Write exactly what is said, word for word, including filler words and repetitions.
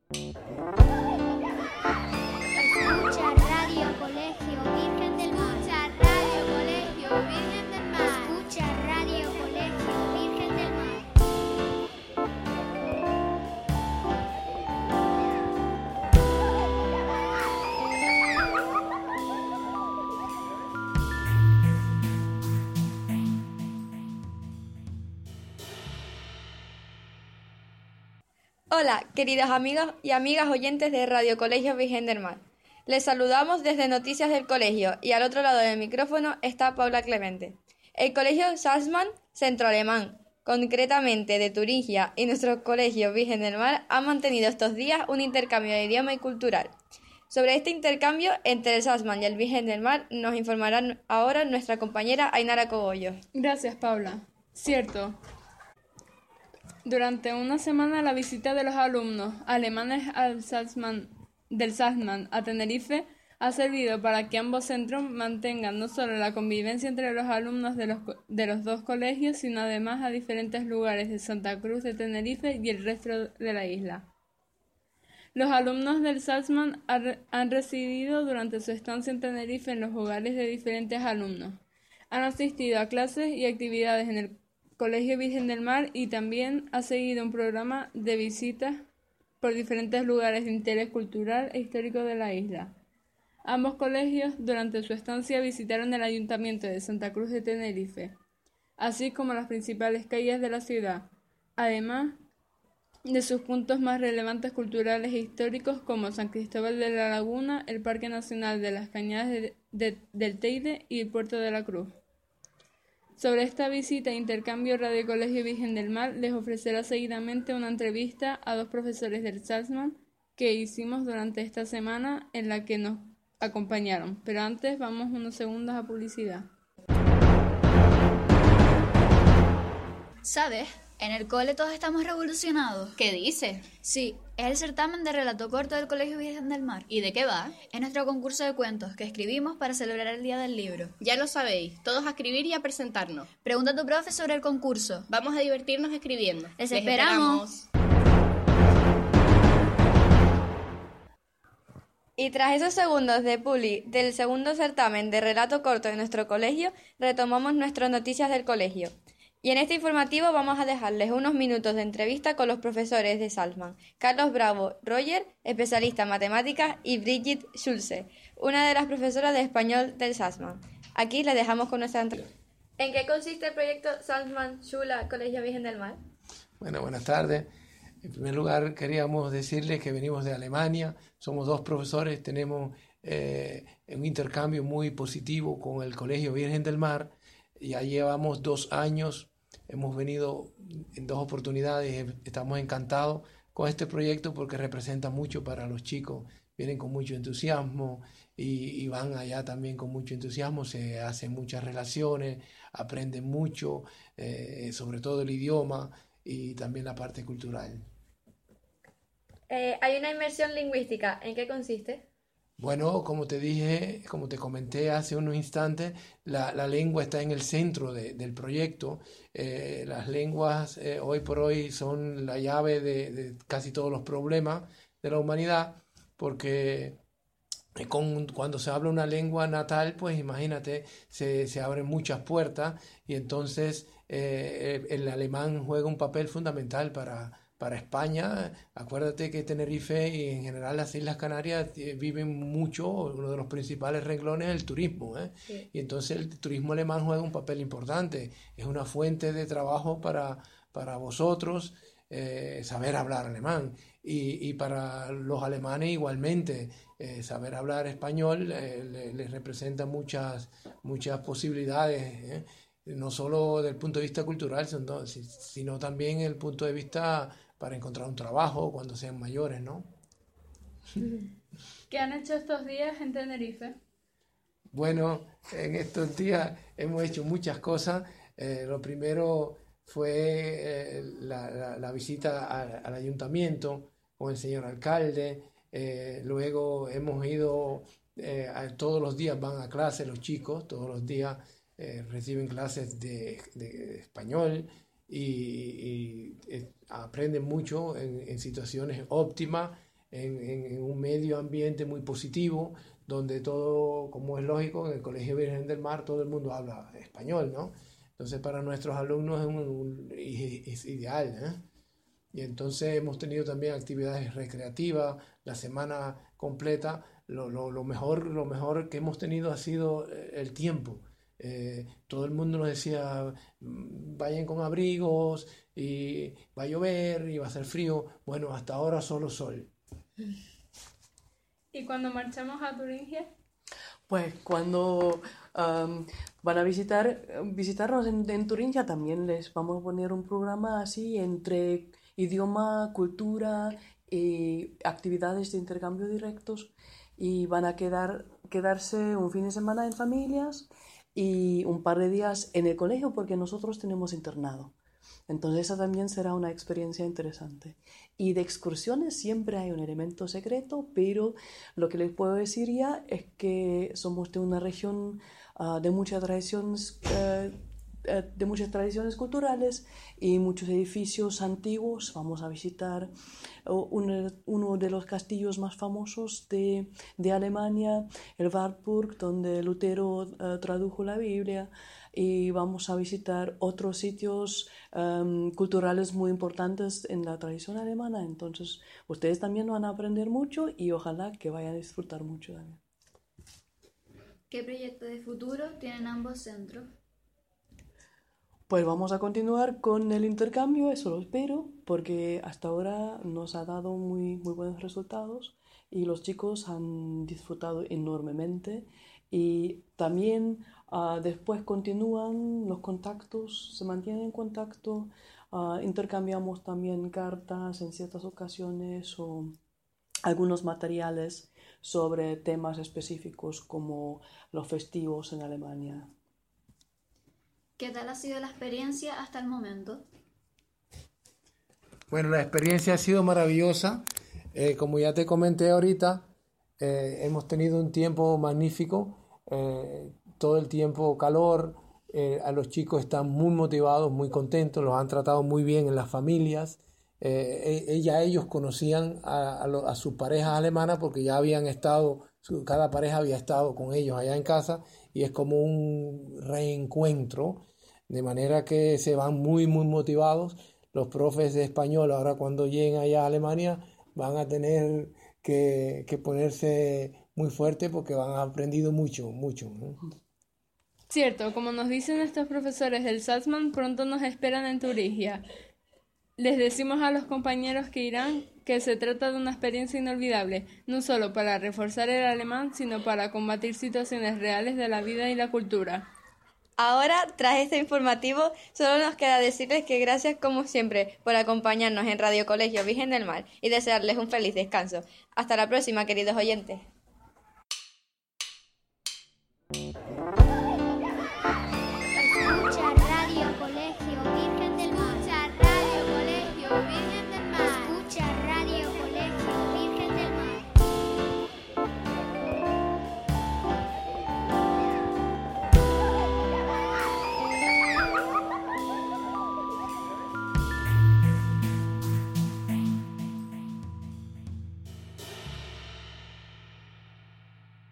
Escucha Radio Colegio Virgen del Mar. Escucha Radio Colegio Virgen del Mar. Escucha Radio Colegio Virgen del Mar. Hola, queridos amigos y amigas oyentes de Radio Colegio Virgen del Mar. Les saludamos desde Noticias del Colegio y al otro lado del micrófono está Paula Clemente. El Colegio Salzmann Centro Alemán, concretamente de Turingia, y nuestro Colegio Virgen del Mar han mantenido estos días un intercambio de idioma y cultural. Sobre este intercambio entre el Salzmann y el Virgen del Mar nos informará ahora nuestra compañera Ainara Cogollo. Gracias, Paula. Cierto. Durante una semana la visita de los alumnos alemanes al Salzmann, del Salzmann a Tenerife ha servido para que ambos centros mantengan no solo la convivencia entre los alumnos de los, de los dos colegios, sino además a diferentes lugares de Santa Cruz de Tenerife y el resto de la isla. Los alumnos del Salzmann han residido durante su estancia en Tenerife en los hogares de diferentes alumnos. Han asistido a clases y actividades en el Colegio Virgen del Mar y también ha seguido un programa de visitas por diferentes lugares de interés cultural e histórico de la isla. Ambos colegios durante su estancia visitaron el Ayuntamiento de Santa Cruz de Tenerife, así como las principales calles de la ciudad, además de sus puntos más relevantes culturales e históricos como San Cristóbal de la Laguna, el Parque Nacional de las Cañadas de, de, del Teide y el Puerto de la Cruz. Sobre esta visita e intercambio, Radio Colegio Virgen del Mar les ofrecerá seguidamente una entrevista a dos profesores del Salzmann que hicimos durante esta semana en la que nos acompañaron. Pero antes vamos unos segundos a publicidad. ¿Sabes? En el cole todos estamos revolucionados. ¿Qué dices? Sí, es el certamen de relato corto del Colegio Virgen del Mar. ¿Y de qué va? Es nuestro concurso de cuentos que escribimos para celebrar el Día del Libro. Ya lo sabéis, todos a escribir y a presentarnos. Pregunta a tu profe sobre el concurso. Vamos a divertirnos escribiendo. ¡Les esperamos! Y tras esos segundos de publi del segundo certamen de relato corto de nuestro colegio, retomamos nuestras noticias del colegio. Y en este informativo vamos a dejarles unos minutos de entrevista con los profesores de Salzmann, Carlos Bravo Roger, especialista en matemáticas, y Brigitte Schulze, una de las profesoras de español del Salzmann. Aquí les dejamos con nuestra entrevista. ¿En qué consiste el proyecto Salzmann Schule Colegio Virgen del Mar? Bueno, buenas tardes. En primer lugar, queríamos decirles que venimos de Alemania, somos dos profesores, tenemos eh, un intercambio muy positivo con el Colegio Virgen del Mar. Ya llevamos dos años, hemos venido en dos oportunidades, estamos encantados con este proyecto porque representa mucho para los chicos, vienen con mucho entusiasmo y, y van allá también con mucho entusiasmo, se hacen muchas relaciones, aprenden mucho, eh, sobre todo el idioma y también la parte cultural. Eh, hay una inmersión lingüística, ¿en qué consiste? Bueno, como te dije, como te comenté hace unos instantes, la, la lengua está en el centro de, del proyecto. Eh, las lenguas eh, hoy por hoy son la llave de, de casi todos los problemas de la humanidad, porque con, cuando se habla una lengua natal, pues imagínate, se, se abren muchas puertas y entonces eh, el, el alemán juega un papel fundamental para Para España. Acuérdate que Tenerife y en general las Islas Canarias eh, viven mucho, uno de los principales renglones es el turismo, ¿eh? Sí. Y entonces el turismo alemán juega un papel importante, es una fuente de trabajo para, para vosotros, eh, saber hablar alemán, y, y para los alemanes igualmente, eh, saber hablar español eh, les le representa muchas, muchas posibilidades, ¿eh? No solo desde el punto de vista cultural, sino también el punto de vista para encontrar un trabajo cuando sean mayores, ¿no? ¿Qué han hecho estos días en Tenerife? Bueno, en estos días hemos hecho muchas cosas. Eh, lo primero fue eh, la, la, la visita al, al ayuntamiento con el señor alcalde. Eh, luego hemos ido, eh, a, todos los días van a clase los chicos, todos los días eh, reciben clases de, de español y, y eh, aprenden mucho en, en situaciones óptimas. en, en, en un medio ambiente muy positivo, donde todo, como es lógico, en el Colegio Virgen del Mar todo el mundo habla español, ¿no? Entonces para nuestros alumnos es, un, un, es ideal, ¿eh? Y entonces hemos tenido también actividades recreativas, la semana completa. Lo, lo, lo, mejor, lo mejor que hemos tenido ha sido el tiempo. Eh, todo el mundo nos decía, vayan con abrigos, y va a llover, y va a hacer frío. Bueno, hasta ahora solo sol. ¿Y cuando marchamos a Turingia? Pues cuando um, van a visitar, visitarnos en, en Turingia también les vamos a poner un programa así entre idioma, cultura y actividades de intercambio directos, y van a quedar, quedarse un fin de semana en familias y un par de días en el colegio porque nosotros tenemos internado. Entonces esa también será una experiencia interesante. Y de excursiones siempre hay un elemento secreto, pero lo que les puedo decir ya es que somos de una región uh, de muchas tradiciones, uh, de muchas tradiciones culturales y muchos edificios antiguos. Vamos a visitar uno, uno de los castillos más famosos de, de Alemania, el Wartburg, donde Lutero uh, tradujo la Biblia. Y vamos a visitar otros sitios um, culturales muy importantes en la tradición alemana. Entonces, ustedes también van a aprender mucho y ojalá que vayan a disfrutar mucho también. ¿Qué proyecto de futuro tienen ambos centros? Pues vamos a continuar con el intercambio, eso lo espero, porque hasta ahora nos ha dado muy, muy buenos resultados y los chicos han disfrutado enormemente. Y también uh, después continúan los contactos, se mantienen en contacto, uh, intercambiamos también cartas en ciertas ocasiones o algunos materiales sobre temas específicos como los festivos en Alemania. ¿Qué tal ha sido la experiencia hasta el momento? Bueno, la experiencia ha sido maravillosa. Eh, como ya te comenté ahorita, eh, hemos tenido un tiempo magnífico. Eh, todo el tiempo calor, eh, a los chicos están muy motivados, muy contentos, los han tratado muy bien en las familias. Eh, eh, ya ellos conocían a, a, lo, a sus parejas alemanas porque ya habían estado, su, cada pareja había estado con ellos allá en casa, y es como un reencuentro, de manera que se van muy muy motivados. Los profes de español ahora cuando lleguen allá a Alemania van a tener que, que ponerse muy fuerte porque han aprendido mucho, mucho, ¿no? Cierto, como nos dicen estos profesores del Salzmann, pronto nos esperan en Turingia. Les decimos a los compañeros que irán que se trata de una experiencia inolvidable, no solo para reforzar el alemán, sino para combatir situaciones reales de la vida y la cultura. Ahora, tras este informativo, solo nos queda decirles que gracias como siempre por acompañarnos en Radio Colegio Virgen del Mar y desearles un feliz descanso. Hasta la próxima, queridos oyentes.